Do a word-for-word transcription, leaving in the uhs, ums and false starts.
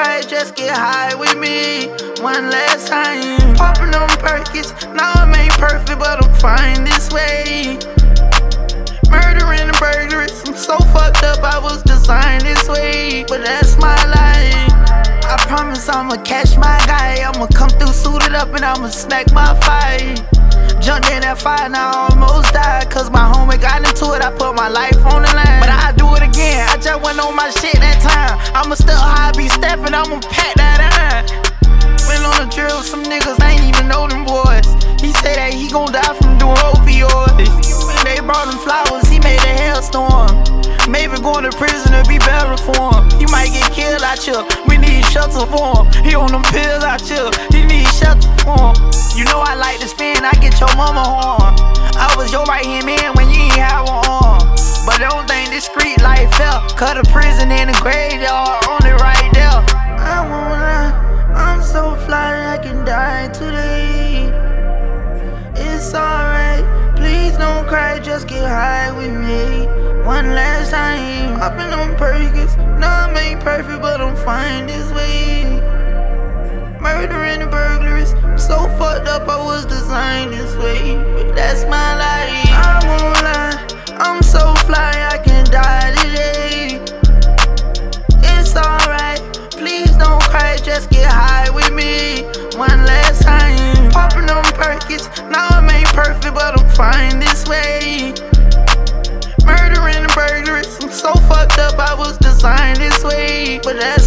cry, just get high with me. One last time, popping on Perkins. Now I'm ain't perfect, but I'm fine this way. Murdering and burglaries, I'm so fucked up, I was designed this way. But that's my life. I promise I'ma catch my guy. I'ma come through suited up and I'ma smack my fight. Jumped in that fire, now I almost died. Cause my homie got into it, I put my life on the line. But I do it again, I just went on my shit that time. I'ma still high, be stepping, I'ma pack that iron. Went on a drill with some niggas, I ain't even know them boys. He said that he gon' die from doing opioids. They brought him flowers, he made a hailstorm. Maybe going to prison to be better for him. He might get killed out here, we need shelter for him. He on them pills out here, he need shelter for him. You know I like to spin, I get your mama horn. I was your right hand man when you ain't have one arm. But I don't think this street life fair. Cut a prison in the graveyard, on it right there. I won't lie, I'm so fly I can die today. It's alright, please don't cry, just get high with me. One last time, hopping on Perkins. No, I ain't perfect, but I'm fine this way. Murdering and burglaries, I'm so fucked up, I was designed this way. But that's my life. I won't lie, I'm so fly, I can die today. It's alright, please don't cry, just get high with me. One last time, popping on Perkins. Now I ain't perfect, but I'm fine this way. Murdering and burglaries, I'm so fucked up, I was designed this way. But that's